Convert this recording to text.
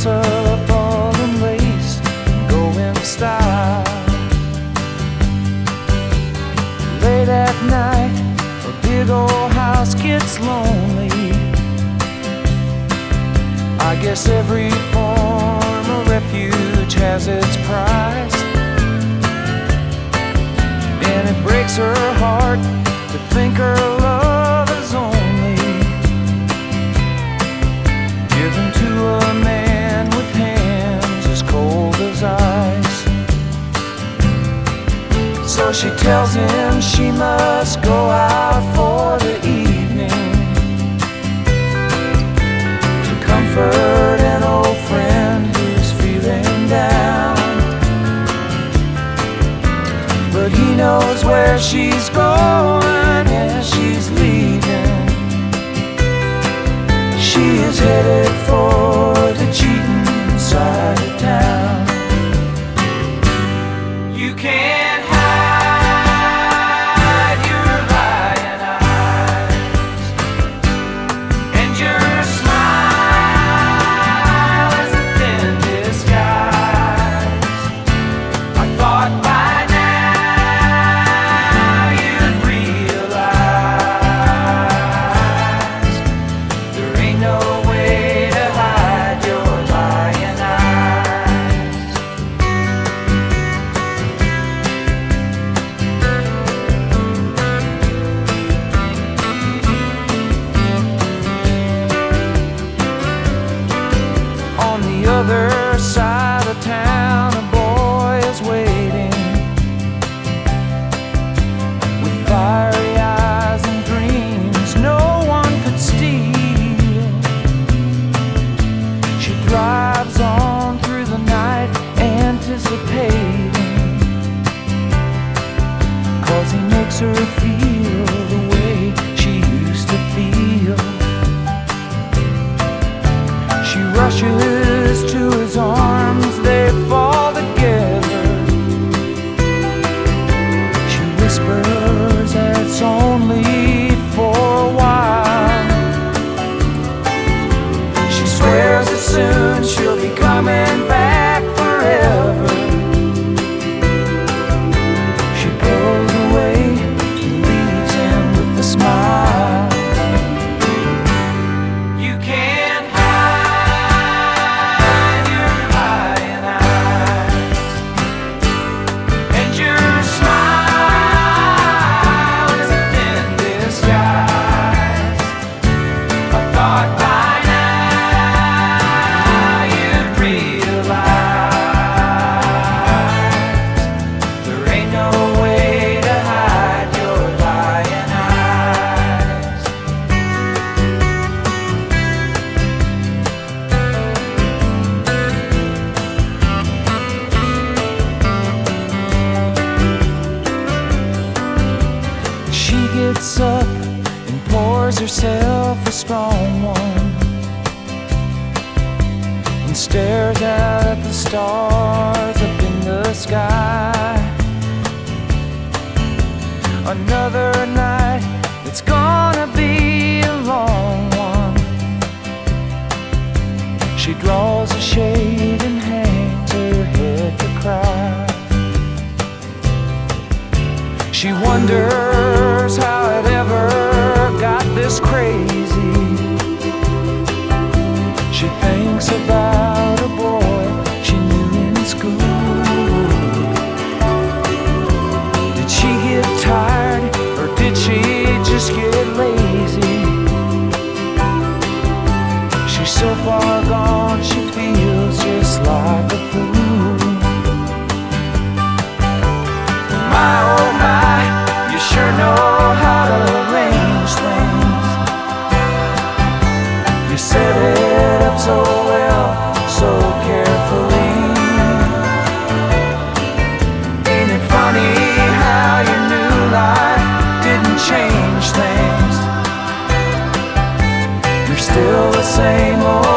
dress up all in lace and go in style. Late at night, a big old house gets lonely. I guess every form of refuge has its price, and it breaks her heart to think her love is only given to a man with hands as cold as ice. So she tells him she must go out for the evening to comfort an old friend who's feeling down. But he knows where she's going as she's leaving. She is headed for the cheating side of town. You can't hide your lying eyes, and your smile is a thin disguise. I thought by now you'd realize there ain't no way to hide your lying eyes. On the other side of town, a boy is waiting with fiery eyes and dreams no one could steal. She drives on through the night, anticipating, 'cause he makes her feel the way she used to feel. She rushes to his arms, they fall together. She whispers that it's only for a while. She swears that soon she'll be coming back forever. She pulls away and leaves him with a smile. You can't hide your lying eyes, and your smile is a thin disguise. I thought by now you'd realize there ain't no way to hide your lying eyes. She gets up and pours herself a strong one and stares out at the stars up in the sky. Another night, it's gonna be a long one. She draws a shade and hangs her head to cry. She wonders how it ever got this crazy. She thinks about a boy she knew in school. Did she get tired, or did she just get lazy? She's so far gone, she feels just like a fool. My oh my, you sure know how to arrange things. You set it up so well, so carefully. Ain't it funny how your new life didn't change things? You're still the same old